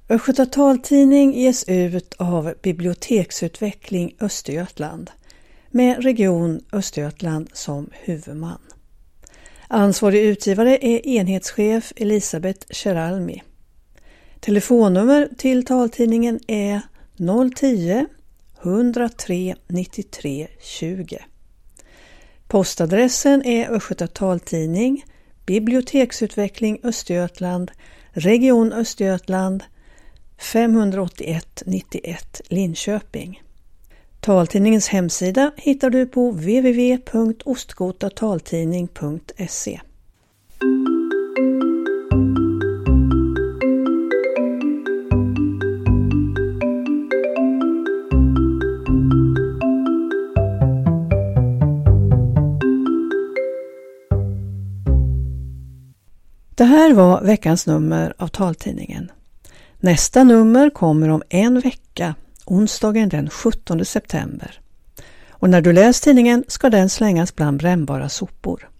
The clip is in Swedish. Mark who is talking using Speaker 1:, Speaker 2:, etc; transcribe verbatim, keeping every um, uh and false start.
Speaker 1: Östgöta taltidning ges ut av Biblioteksutveckling Östergötland med Region Östergötland som huvudman. Ansvarig utgivare är enhetschef Elisabeth Käralmi. Telefonnummer till taltidningen är noll tio hundratre nittiotre tjugo. Postadressen är Östgöta taltidning, Biblioteksutveckling Östergötland, Region Östergötland, femhundraåttioett nittioett Linköping. Taltidningens hemsida hittar du på w w w punkt ostgotataltidning punkt se. Det här var veckans nummer av taltidningen. Nästa nummer kommer om en vecka, onsdagen den sjuttonde september. Och när du läst tidningen ska den slängas bland brännbara sopor.